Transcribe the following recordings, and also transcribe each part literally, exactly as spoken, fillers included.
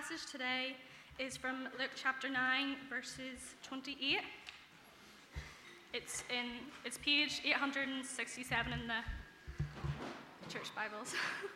passage today is from Luke chapter nine, verses twenty-eight. It's in it's page eight hundred sixty-seven in the church Bibles.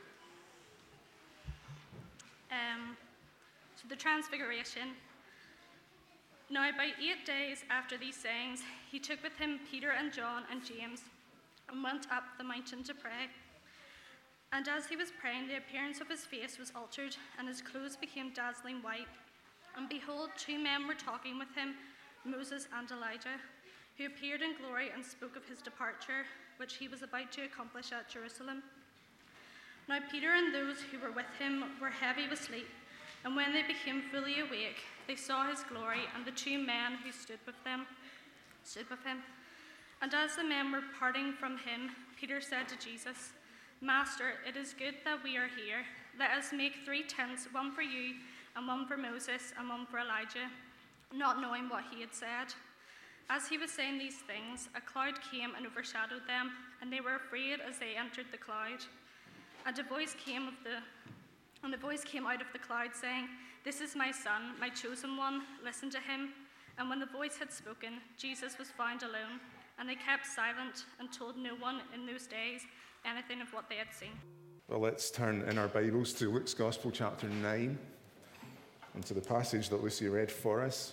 um, so the Transfiguration. Now, about eight days after these sayings, he took with him Peter and John and James and went up the mountain to pray. And as he was praying, the appearance of his face was altered, and his clothes became dazzling white. And behold, two men were talking with him, Moses and Elijah, who appeared in glory and spoke of his departure, which he was about to accomplish at Jerusalem. Now Peter and those who were with him were heavy with sleep, and when they became fully awake, they saw his glory and the two men who stood with them, stood with him. And as the men were parting from him, Peter said to Jesus, "Master, it is good that we are here. Let us make three tents, one for you, and one for Moses, and one for Elijah," not knowing what he had said. As he was saying these things, a cloud came and overshadowed them, and they were afraid as they entered the cloud. And a voice came of the and a voice came out of the cloud, saying, "This is my son, my chosen one. Listen to him." And when the voice had spoken, Jesus was found alone, and they kept silent and told no one in those days anything of what they had seen. Well, let's turn in our Bibles to Luke's Gospel, chapter nine, and to the passage that Lucy read for us.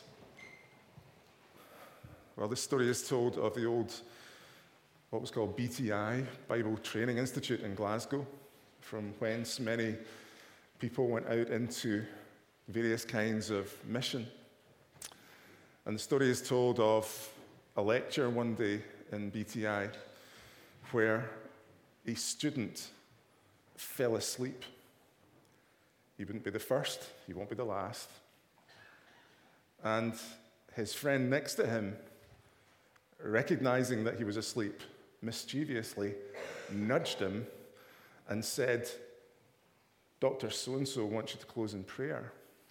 Well, this story is told of the old, what was called B T I, Bible Training Institute in Glasgow, from whence many people went out into various kinds of mission. And the story is told of a lecture one day in B T I where a student fell asleep. He wouldn't be the first, he won't be the last. And his friend next to him, recognizing that he was asleep, mischievously nudged him and said, "Doctor so-and-so wants you to close in prayer."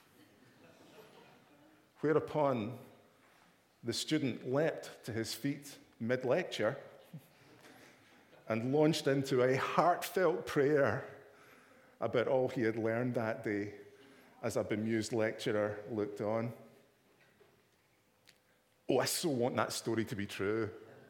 Whereupon the student leapt to his feet mid-lecture and launched into a heartfelt prayer about all he had learned that day as a bemused lecturer looked on. Oh, I so want that story to be true.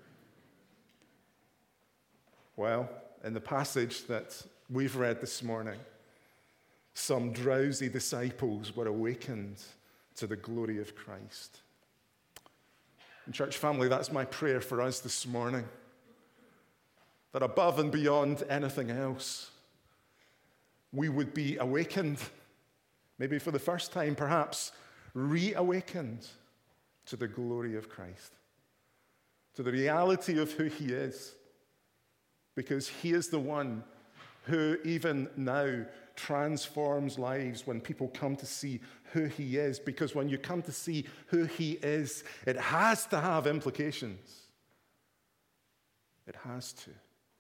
Well, in the passage that we've read this morning, some drowsy disciples were awakened to the glory of Christ. And church family, that's my prayer for us this morning. That above and beyond anything else, we would be awakened, maybe for the first time, perhaps reawakened to the glory of Christ, to the reality of who he is, because he is the one who even now transforms lives when people come to see who he is, because when you come to see who he is, it has to have implications. It has to.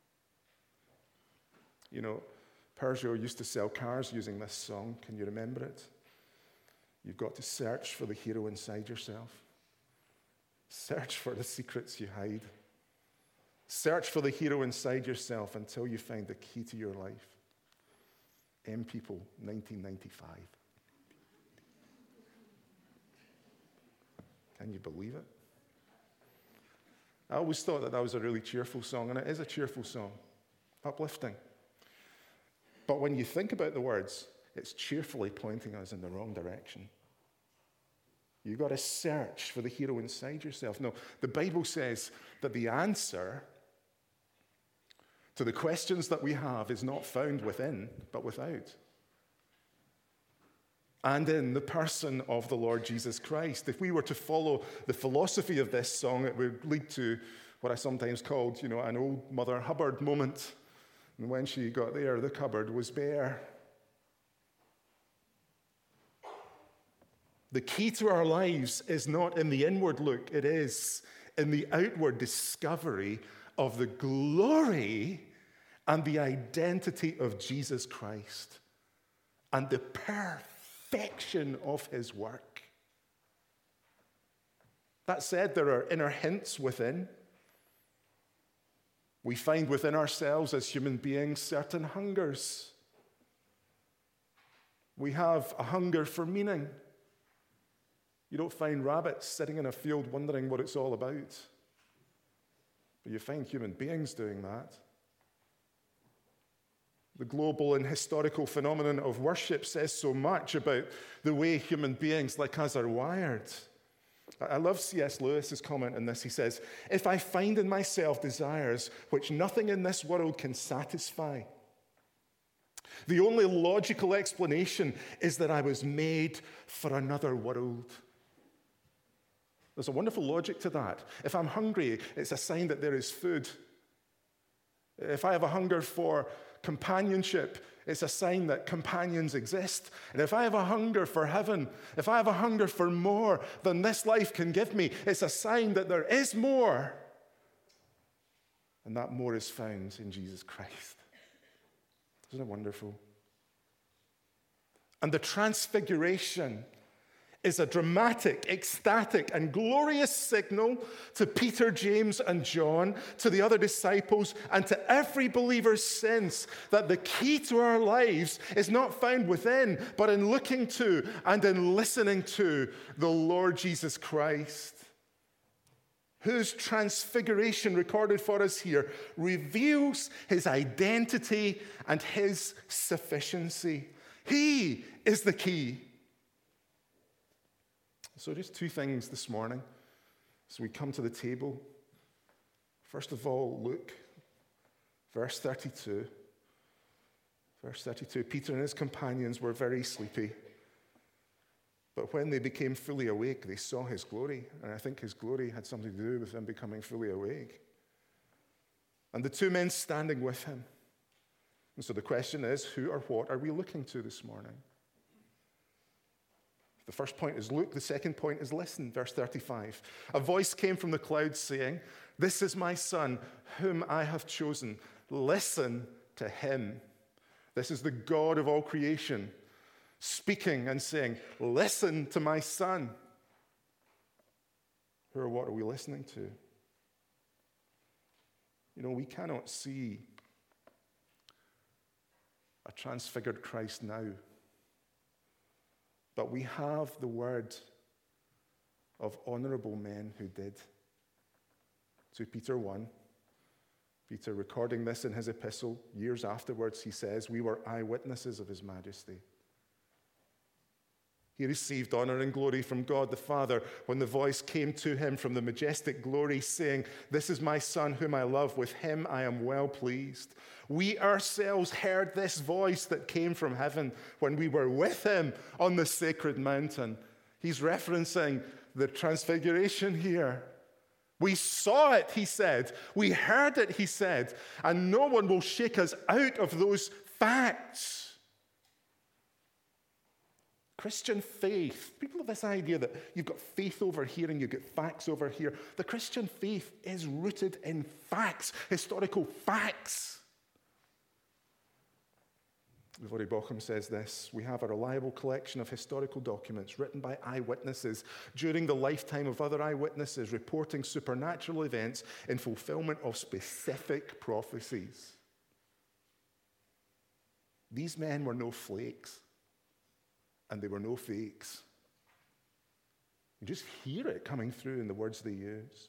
You know, Peugeot used to sell cars using this song. Can you remember it? You've got to search for the hero inside yourself. Search for the secrets you hide. Search for the hero inside yourself until you find the key to your life. M People, nineteen ninety-five. Can you believe it? I always thought that that was a really cheerful song, and it is a cheerful song, uplifting. But when you think about the words, it's cheerfully pointing us in the wrong direction. You've got to search for the hero inside yourself. No, the Bible says that the answer to the questions that we have is not found within, but without. And in the person of the Lord Jesus Christ. If we were to follow the philosophy of this song, it would lead to what I sometimes called, you know, an old Mother Hubbard moment. And when she got there, the cupboard was bare. The key to our lives is not in the inward look, it is in the outward discovery of the glory and the identity of Jesus Christ and the perfection of his work. That said, there are inner hints within. We find within ourselves as human beings certain hungers. We have a hunger for meaning. You don't find rabbits sitting in a field wondering what it's all about. But you find human beings doing that. The global and historical phenomenon of worship says so much about the way human beings like us are wired. I love C S Lewis's comment on this. He says, "If I find in myself desires which nothing in this world can satisfy, the only logical explanation is that I was made for another world." There's a wonderful logic to that. If I'm hungry, it's a sign that there is food. If I have a hunger for companionship, it's a sign that companions exist. And if I have a hunger for heaven, if I have a hunger for more than this life can give me, it's a sign that there is more. And that more is found in Jesus Christ. Isn't it wonderful? And the transfiguration is a dramatic, ecstatic, and glorious signal to Peter, James, and John, to the other disciples, and to every believer since, that the key to our lives is not found within, but in looking to and in listening to the Lord Jesus Christ, whose transfiguration recorded for us here reveals his identity and his sufficiency. He is the key. So just two things this morning as we come to the table. First of all, look, verse thirty-two. Verse thirty-two, Peter and his companions were very sleepy, but when they became fully awake, they saw his glory. And I think his glory had something to do with them becoming fully awake. And the two men standing with him. And so the question is, who or what are we looking to this morning? The first point is look. The second point is listen. Verse thirty-five. A voice came from the clouds saying, "This is my son, whom I have chosen. Listen to him." This is the God of all creation speaking and saying, "Listen to my son." Who or what are we listening to? You know, we cannot see a transfigured Christ now. But we have the word of honorable men who did. Second Peter one, Peter recording this in his epistle, years afterwards, he says, "We were eyewitnesses of his majesty." He received honor and glory from God the Father when the voice came to him from the majestic glory saying, "This is my son whom I love, with him I am well pleased." We ourselves heard this voice that came from heaven when we were with him on the sacred mountain. He's referencing the transfiguration here. We saw it, he said. We heard it, he said. And no one will shake us out of those facts. Christian faith. People have this idea that you've got faith over here and you've got facts over here. The Christian faith is rooted in facts, historical facts. Voddie Baucham says this: "We have a reliable collection of historical documents written by eyewitnesses during the lifetime of other eyewitnesses, reporting supernatural events in fulfillment of specific prophecies." These men were no flakes, and they were no fakes. You just hear it coming through in the words they use.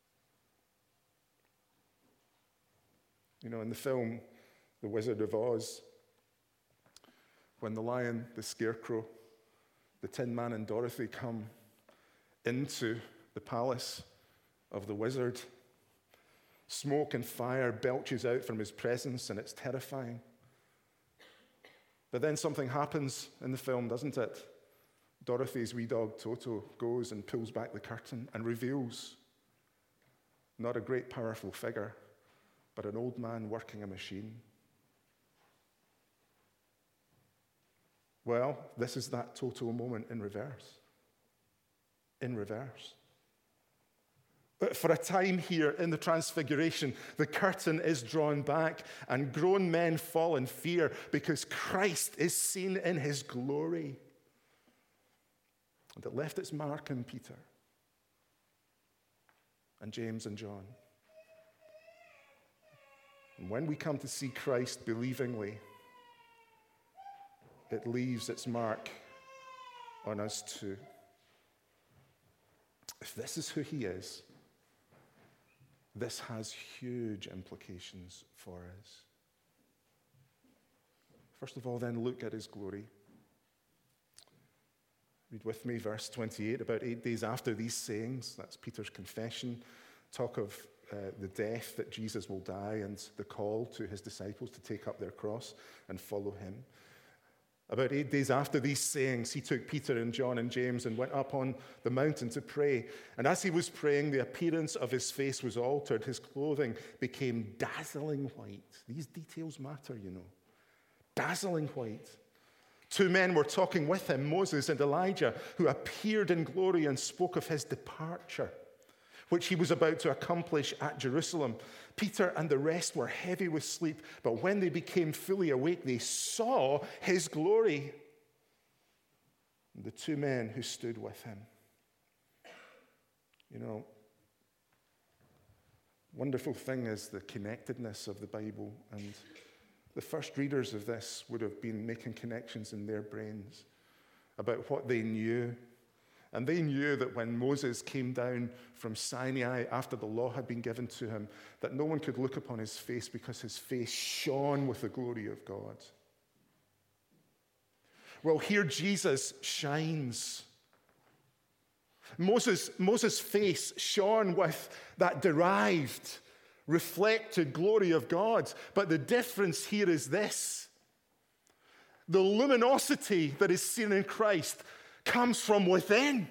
You know, in the film The Wizard of Oz, when the lion, the scarecrow, the Tin Man, and Dorothy come into the palace of the wizard, smoke and fire belches out from his presence, and it's terrifying. But then something happens in the film, doesn't it? Dorothy's wee dog Toto goes and pulls back the curtain and reveals not a great powerful figure, but an old man working a machine. Well, this is that Toto moment in reverse. In reverse. But for a time here in the Transfiguration, the curtain is drawn back and grown men fall in fear because Christ is seen in his glory. And it left its mark in Peter and James and John. And when we come to see Christ believingly, it leaves its mark on us too. If this is who he is, this has huge implications for us. First of all, then, look at his glory. Read with me verse twenty-eight. About eight days after these sayings, that's Peter's confession, talk of uh, the death that Jesus will die and the call to his disciples to take up their cross and follow him. About eight days after these sayings, he took Peter and John and James and went up on the mountain to pray. And as he was praying, the appearance of his face was altered. His clothing became dazzling white. These details matter, you know. Dazzling white. Two men were talking with him, Moses and Elijah, who appeared in glory and spoke of his departure, which he was about to accomplish at Jerusalem. Peter and the rest were heavy with sleep, but when they became fully awake, they saw his glory. The two men who stood with him. You know, wonderful thing is the connectedness of the Bible, and the first readers of this would have been making connections in their brains about what they knew. And they knew that when Moses came down from Sinai after the law had been given to him, that no one could look upon his face because his face shone with the glory of God. Well, here Jesus shines. Moses, Moses' face shone with that derived, reflected glory of God. But the difference here is this. The luminosity that is seen in Christ comes from within.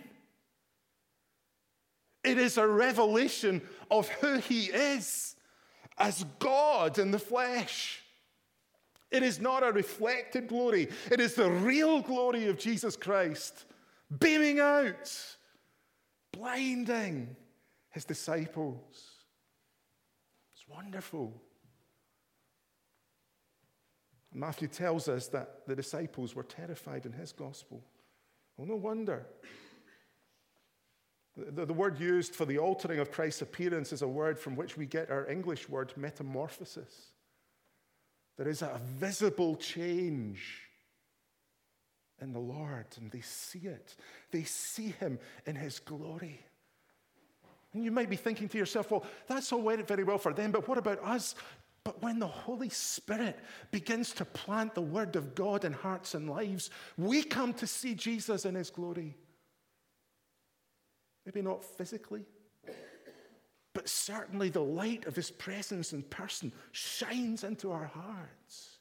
It is a revelation of who he is as God in the flesh. It is not a reflected glory. It is the real glory of Jesus Christ beaming out, blinding his disciples. It's wonderful. Matthew tells us that the disciples were terrified in his gospel. Well, no wonder. The, the word used for the altering of Christ's appearance is a word from which we get our English word metamorphosis. There is a visible change in the Lord, and they see it. They see him in his glory. And you might be thinking to yourself, well, that's all very well for them, but what about us? But when the Holy Spirit begins to plant the word of God in hearts and lives, we come to see Jesus in his glory. Maybe not physically, but certainly the light of his presence and person shines into our hearts.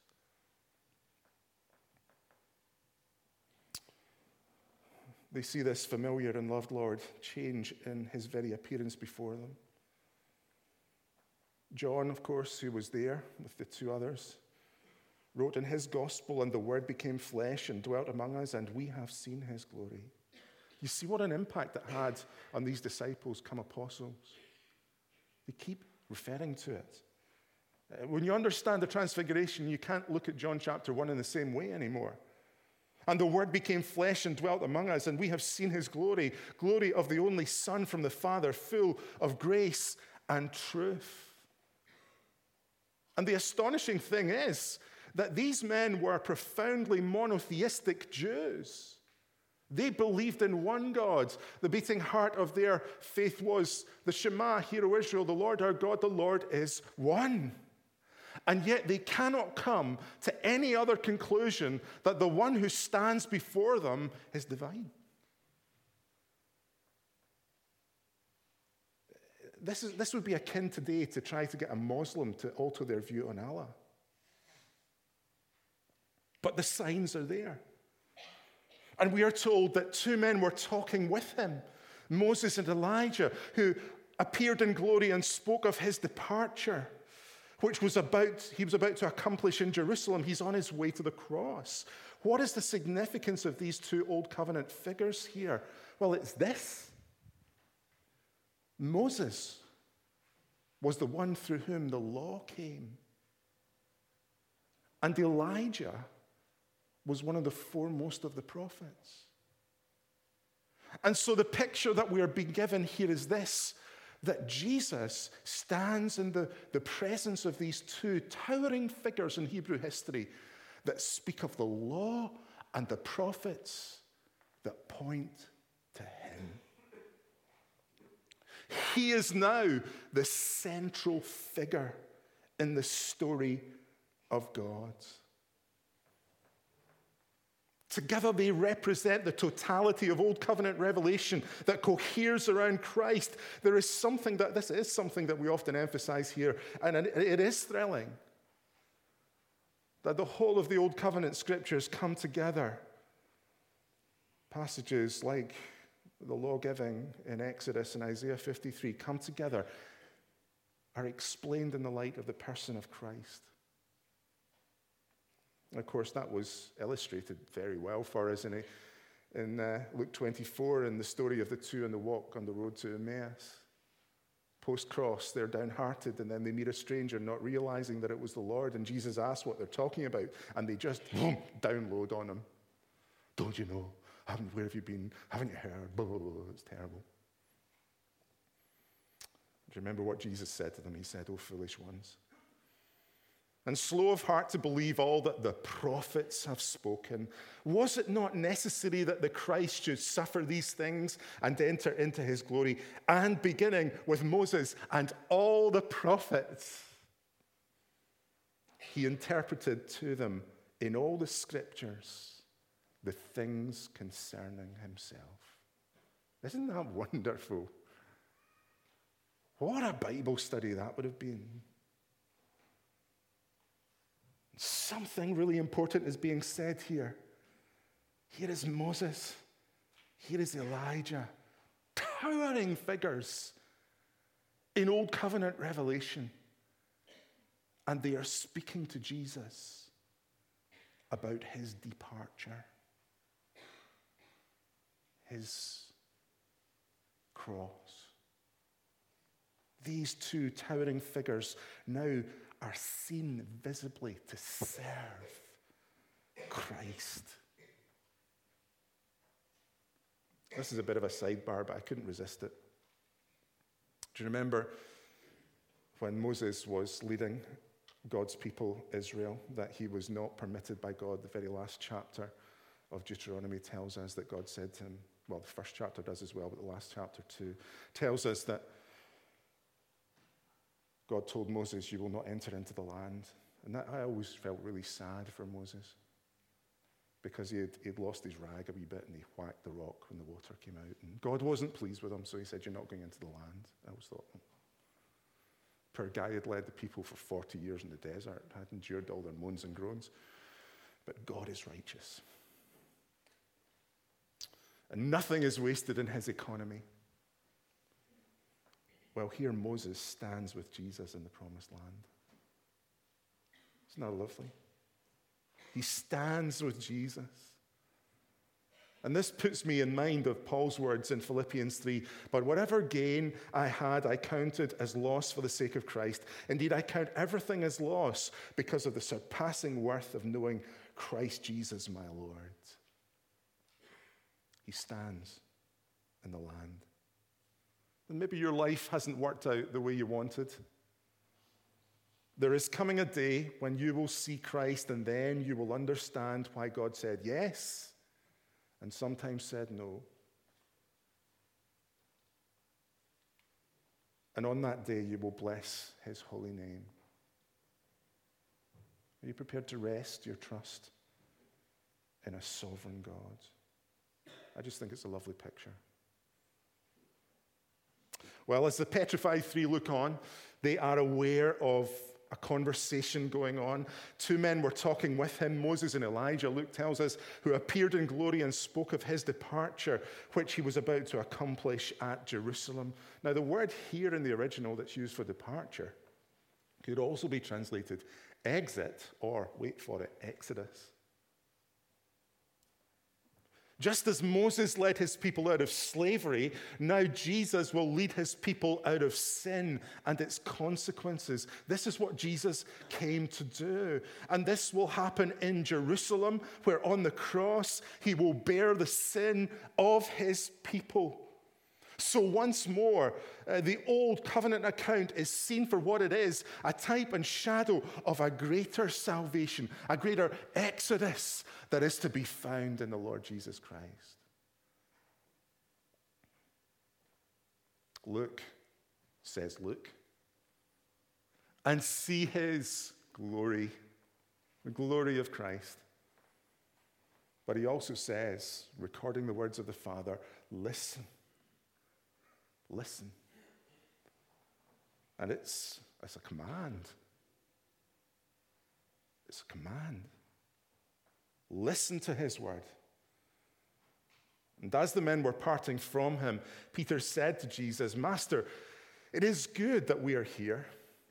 They see this familiar and loved Lord change in his very appearance before them. John, of course, who was there with the two others, wrote in his gospel, and the word became flesh and dwelt among us, and we have seen his glory. You see what an impact that had on these disciples come apostles. They keep referring to it. When you understand the transfiguration, you can't look at John chapter one in the same way anymore. And the word became flesh and dwelt among us, and we have seen his glory, glory of the only Son from the Father, full of grace and truth. And the astonishing thing is that these men were profoundly monotheistic Jews. They believed in one God. The beating heart of their faith was the Shema, Hear, O Israel, the Lord our God, the Lord is one. And yet they cannot come to any other conclusion that the one who stands before them is divine. This, is, this would be akin today to try to get a Muslim to alter their view on Allah. But the signs are there. And we are told that two men were talking with him, Moses and Elijah, who appeared in glory and spoke of his departure, which was about, he was about to accomplish in Jerusalem. He's on his way to the cross. What is the significance of these two Old Covenant figures here? Well, it's this. Moses was the one through whom the law came. And Elijah was one of the foremost of the prophets. And so the picture that we are being given here is this, that Jesus stands in the, the presence of these two towering figures in Hebrew history that speak of the law and the prophets that point to him. He is now the central figure in the story of God. Together they represent the totality of Old Covenant revelation that coheres around Christ. There is something that, this is something that we often emphasize here, and it is thrilling, that the whole of the Old Covenant scriptures come together. Passages like the law giving in Exodus and Isaiah fifty-three come together, are explained in the light of the person of Christ. And of course, that was illustrated very well for us in, a, in uh, Luke twenty-four, in the story of the two on the walk on the road to Emmaus. Post-cross, they're downhearted, and then they meet a stranger, not realizing that it was the Lord, and Jesus asks what they're talking about, and they just boom, download on him. Don't you know? Haven't, where have you been? Haven't you heard? Blah, blah, blah. It's terrible. Do you remember what Jesus said to them? He said, "O foolish ones, and slow of heart to believe all that the prophets have spoken. Was it not necessary that the Christ should suffer these things and enter into his glory?" And beginning with Moses and all the prophets, he interpreted to them in all the scriptures the things concerning himself. Isn't that wonderful? What a Bible study that would have been. Something really important is being said here. Here is Moses. Here is Elijah. Towering figures in Old Covenant revelation. And they are speaking to Jesus about his departure, his cross. These two towering figures now are seen visibly to serve Christ. This is a bit of a sidebar, but I couldn't resist it. Do you remember when Moses was leading God's people, Israel, that he was not permitted by God? The very last chapter of Deuteronomy tells us that God said to him, well, the first chapter does as well, but the last chapter too, tells us that God told Moses, "You will not enter into the land." And that, I always felt really sad for Moses, because he had, he had lost his rag a wee bit, and he whacked the rock when the water came out. And God wasn't pleased with him, so he said, "You're not going into the land." I always thought, oh. Poor guy had led the people for forty years in the desert, had endured all their moans and groans. But God is righteous. And nothing is wasted in his economy. Well, here Moses stands with Jesus in the promised land. Isn't that lovely? He stands with Jesus. And this puts me in mind of Paul's words in Philippians three. "But whatever gain I had, I counted as loss for the sake of Christ. Indeed, I count everything as loss because of the surpassing worth of knowing Christ Jesus my Lord." He stands in the land. And maybe your life hasn't worked out the way you wanted. There is coming a day when you will see Christ, and then you will understand why God said yes and sometimes said no. And on that day, you will bless his holy name. Are you prepared to rest your trust in a sovereign God? I just think it's a lovely picture. Well, as the petrified three look on, they are aware of a conversation going on. Two men were talking with him, Moses and Elijah, Luke tells us, who appeared in glory and spoke of his departure, which he was about to accomplish at Jerusalem. Now, the word here in the original that's used for departure could also be translated exit, or, wait for it, Exodus. Just as Moses led his people out of slavery, now Jesus will lead his people out of sin and its consequences. This is what Jesus came to do. And this will happen in Jerusalem, where on the cross he will bear the sin of his people. So once more, uh, the old covenant account is seen for what it is, a type and shadow of a greater salvation, a greater exodus that is to be found in the Lord Jesus Christ. Look, says Luke, and see his glory, the glory of Christ. But he also says, recording the words of the Father, listen. Listen. And it's, it's a command. It's a command. Listen to his word. And as the men were parting from him, Peter said to Jesus, Master, it is good that we are here.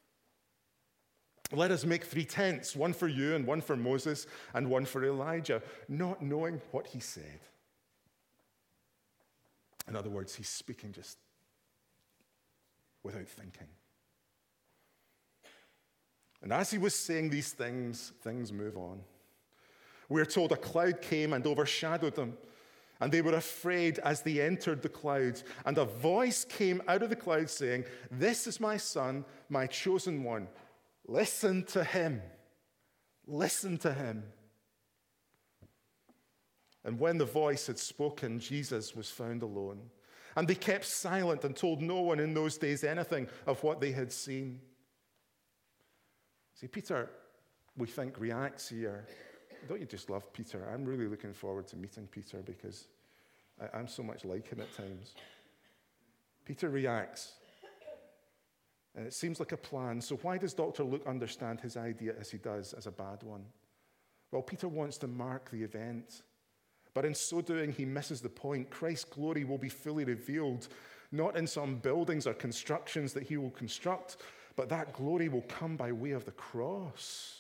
Let us make three tents, one for you and one for Moses and one for Elijah, not knowing what he said. In other words, he's speaking just without thinking. And as he was saying these things, things move on. We're told a cloud came and overshadowed them, and they were afraid as they entered the clouds. And a voice came out of the cloud saying, This is my son, my chosen one. Listen to him. Listen to him. And when the voice had spoken, Jesus was found alone. And they kept silent and told no one in those days anything of what they had seen. See, Peter, we think, reacts here. Don't you just love Peter? I'm really looking forward to meeting Peter because I, I'm so much like him at times. Peter reacts. And it seems like a plan. So why does Doctor Luke understand his idea as he does as a bad one? Well, Peter wants to mark the event. But in so doing, he misses the point. Christ's glory will be fully revealed, not in some buildings or constructions that he will construct, but that glory will come by way of the cross.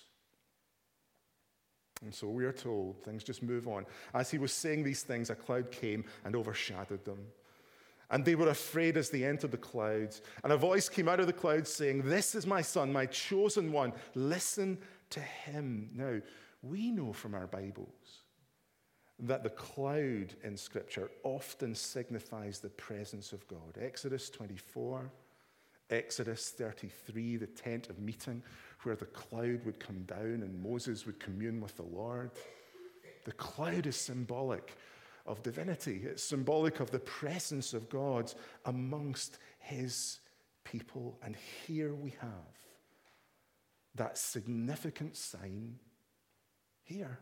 And so we are told, things just move on. As he was saying these things, a cloud came and overshadowed them. And they were afraid as they entered the clouds. And a voice came out of the clouds saying, This is my son, my chosen one. Listen to him. Now, we know from our Bibles that the cloud in Scripture often signifies the presence of God. Exodus twenty-four, Exodus thirty-three, the tent of meeting, where the cloud would come down and Moses would commune with the Lord. The cloud is symbolic of divinity. It's symbolic of the presence of God amongst his people. And here we have that significant sign here.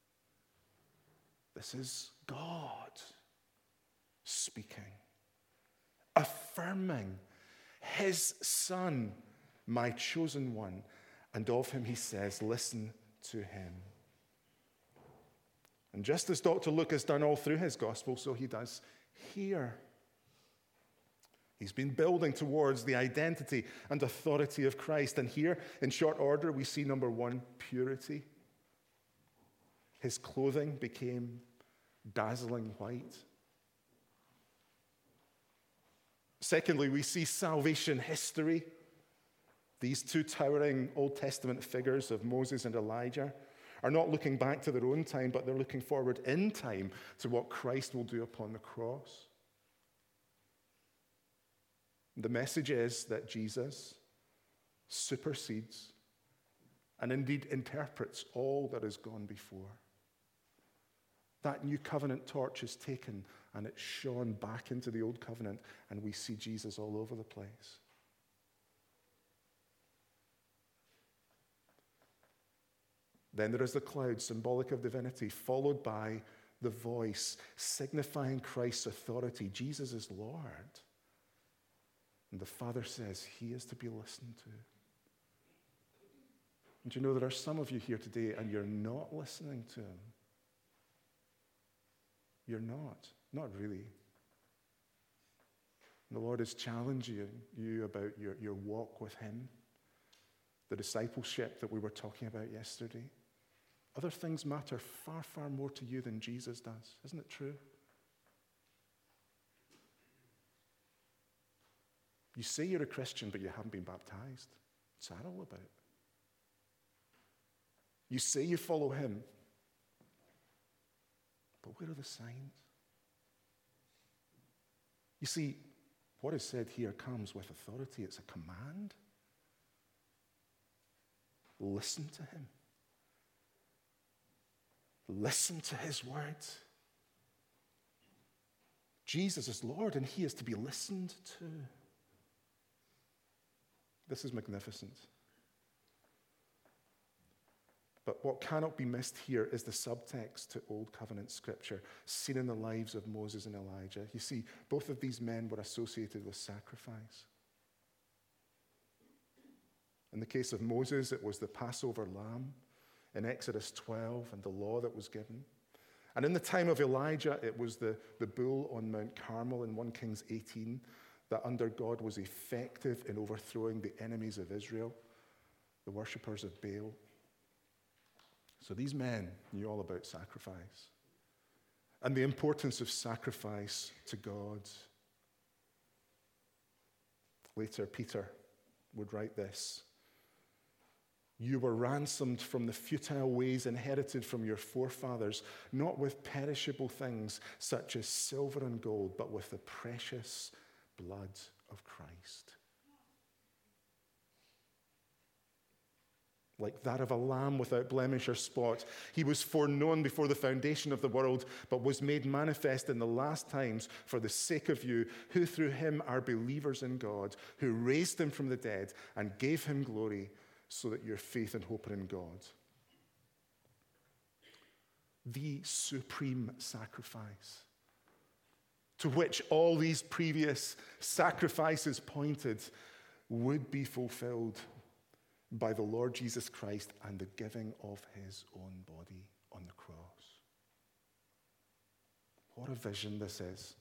This is God speaking, affirming his son, my chosen one, and of him he says, listen to him. And just as Doctor Luke has done all through his gospel, so he does here. He's been building towards the identity and authority of Christ. And here, in short order, we see number one, purity. His clothing became dazzling white. Secondly, we see salvation history. These two towering Old Testament figures of Moses and Elijah are not looking back to their own time, but they're looking forward in time to what Christ will do upon the cross. The message is that Jesus supersedes and indeed interprets all that has gone before. That new covenant torch is taken and it's shone back into the old covenant, and we see Jesus all over the place. Then there is the cloud, symbolic of divinity, followed by the voice, signifying Christ's authority. Jesus is Lord. And the Father says he is to be listened to. And you know, there are some of you here today and you're not listening to him. You're not. Not really. And the Lord is challenging you about your, your walk with him, the discipleship that we were talking about yesterday. Other things matter far, far more to you than Jesus does. Isn't it true? You say you're a Christian, but you haven't been baptized. What's that all about? You say you follow him, but where are the signs? You see, what is said here comes with authority. It's a command. Listen to him. Listen to his words. Jesus is Lord, and he is to be listened to. This is magnificent. But what cannot be missed here is the subtext to Old Covenant Scripture, seen in the lives of Moses and Elijah. You see, both of these men were associated with sacrifice. In the case of Moses, it was the Passover lamb in Exodus twelve and the law that was given. And in the time of Elijah, it was the, the bull on Mount Carmel in First Kings eighteen that under God was effective in overthrowing the enemies of Israel, the worshippers of Baal. So these men knew all about sacrifice and the importance of sacrifice to God. Later, Peter would write this: "You were ransomed from the futile ways inherited from your forefathers, not with perishable things such as silver and gold, but with the precious blood of Christ." Like that of a lamb without blemish or spot, he was foreknown before the foundation of the world, but was made manifest in the last times for the sake of you, who through him are believers in God, who raised him from the dead and gave him glory, so that your faith and hope are in God. The supreme sacrifice to which all these previous sacrifices pointed would be fulfilled by the Lord Jesus Christ and the giving of his own body on the cross. What a vision this is.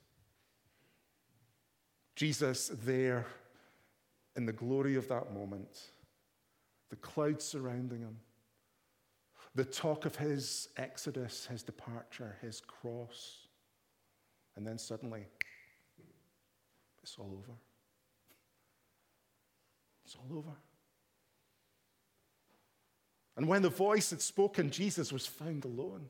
Jesus there in the glory of that moment, the clouds surrounding him, the talk of his exodus, his departure, his cross, and then suddenly, it's all over. It's all over. And when the voice had spoken, Jesus was found alone.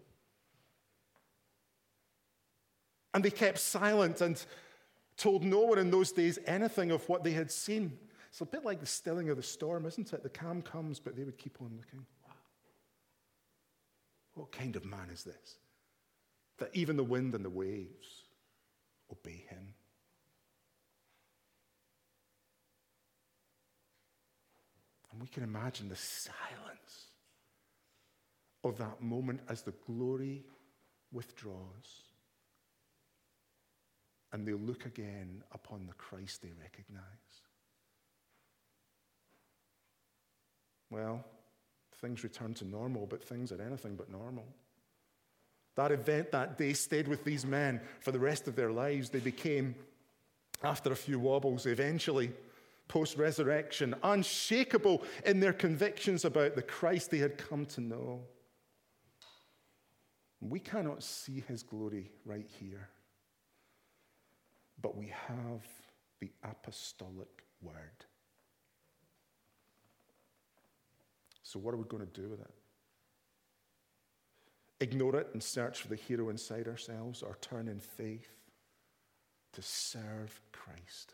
And they kept silent and told no one in those days anything of what they had seen. It's a bit like the stilling of the storm, isn't it? The calm comes, but they would keep on looking. Wow. What kind of man is this? That even the wind and the waves obey him. And we can imagine the silence of that moment as the glory withdraws and they look again upon the Christ they recognize. Well, things return to normal, but things are anything but normal. That event that day stayed with these men for the rest of their lives. They became, after a few wobbles, eventually, post-resurrection, unshakable in their convictions about the Christ they had come to know. We cannot see his glory right here, but we have the apostolic word. So what are we going to do with it? Ignore it and search for the hero inside ourselves, or turn in faith to serve Christ?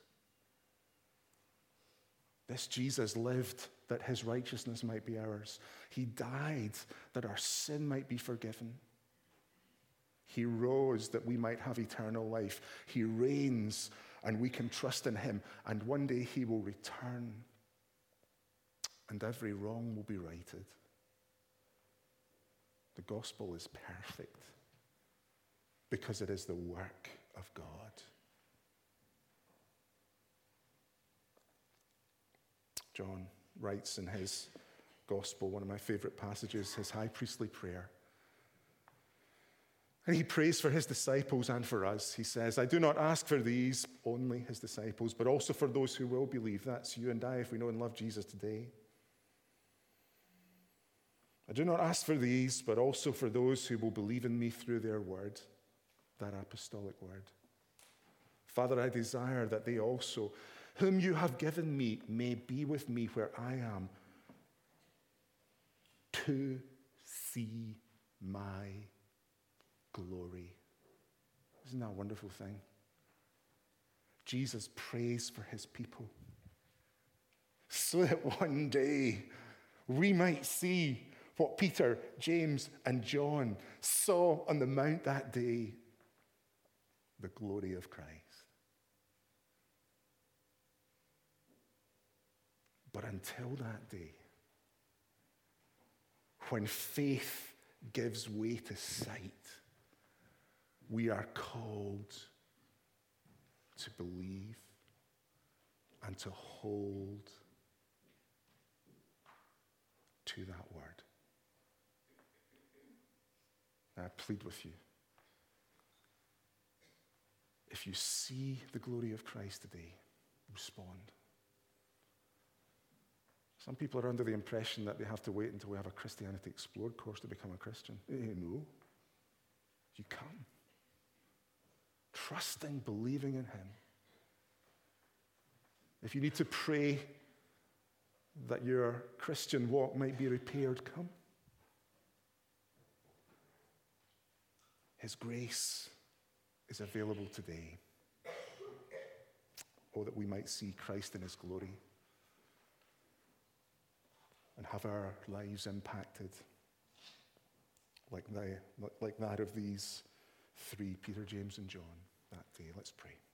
This Jesus lived that his righteousness might be ours. He died that our sin might be forgiven. He rose that we might have eternal life. He reigns and we can trust in him. And one day he will return and every wrong will be righted. The gospel is perfect because it is the work of God. John writes in his gospel, one of my favorite passages, his high priestly prayer. And he prays for his disciples and for us. He says, I do not ask for these, only his disciples, but also for those who will believe. That's you and I if we know and love Jesus today. I do not ask for these, but also for those who will believe in me through their word, that apostolic word. Father, I desire that they also, whom you have given me, may be with me where I am, to see my glory. Isn't that a wonderful thing? Jesus prays for his people so that one day we might see what Peter, James, and John saw on the mount that day, the glory of Christ. But until that day, when faith gives way to sight, we are called to believe and to hold to that word. Now, I plead with you. If you see the glory of Christ today, respond. Some people are under the impression that they have to wait until we have a Christianity Explored course to become a Christian. Eh, no. You come. Trusting, believing in him. If you need to pray that your Christian walk might be repaired, come. His grace is available today. Oh, that we might see Christ in his glory and have our lives impacted like, the, like that of these three, Peter, James, and John, that day. Let's pray.